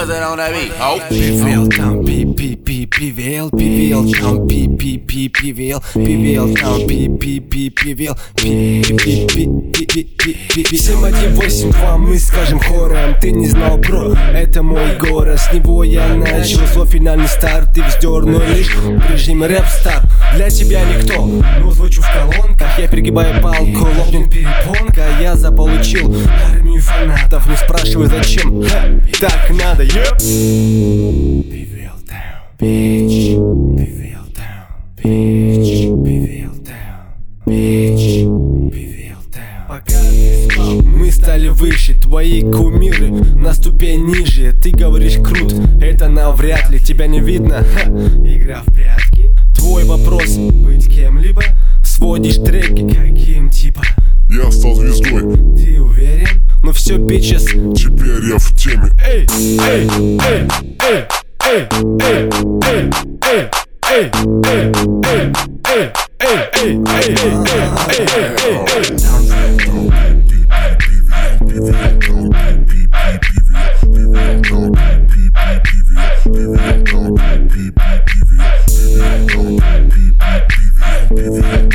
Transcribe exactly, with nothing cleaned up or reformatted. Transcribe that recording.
put that on that beat. Oh. Пивел там, пи пи пи пивел, пивел там, пи пи пи пивел, пивел там, пи пи пи пивел, пи пи пи пи пи пи пи. Семь один восемь два мы скажем хором. Ты не знал, бро, это мой город. С него я начал свой финальный старт. Ты вздернул лишь в режиме рэп-стар. Для тебя никто, но звучу в колонках. Я перегибаю палку, лопнет перепонка. Я заполучил армию фанатов. Не спрашивай зачем, ха, так надо, еп. Пивел down, bitch. Пивел down, bitch. Пивел down, bitch. Пивел down. Пока ты спал, мы стали выше. Твои кумиры на ступень ниже. Ты говоришь крут, это навряд ли. Тебя не видно, ха. Игра в прятки. Твой вопрос, быть кем-либо. Сводишь треки, каким типа. Я стал звездой. Ты уверен? Но все, bitches, теперь я в теме. Эй, эй, эй, эй, эй, эй, эй, эй, эй, эй, эй, эй, эй, эй, эй, эй, эй, эй.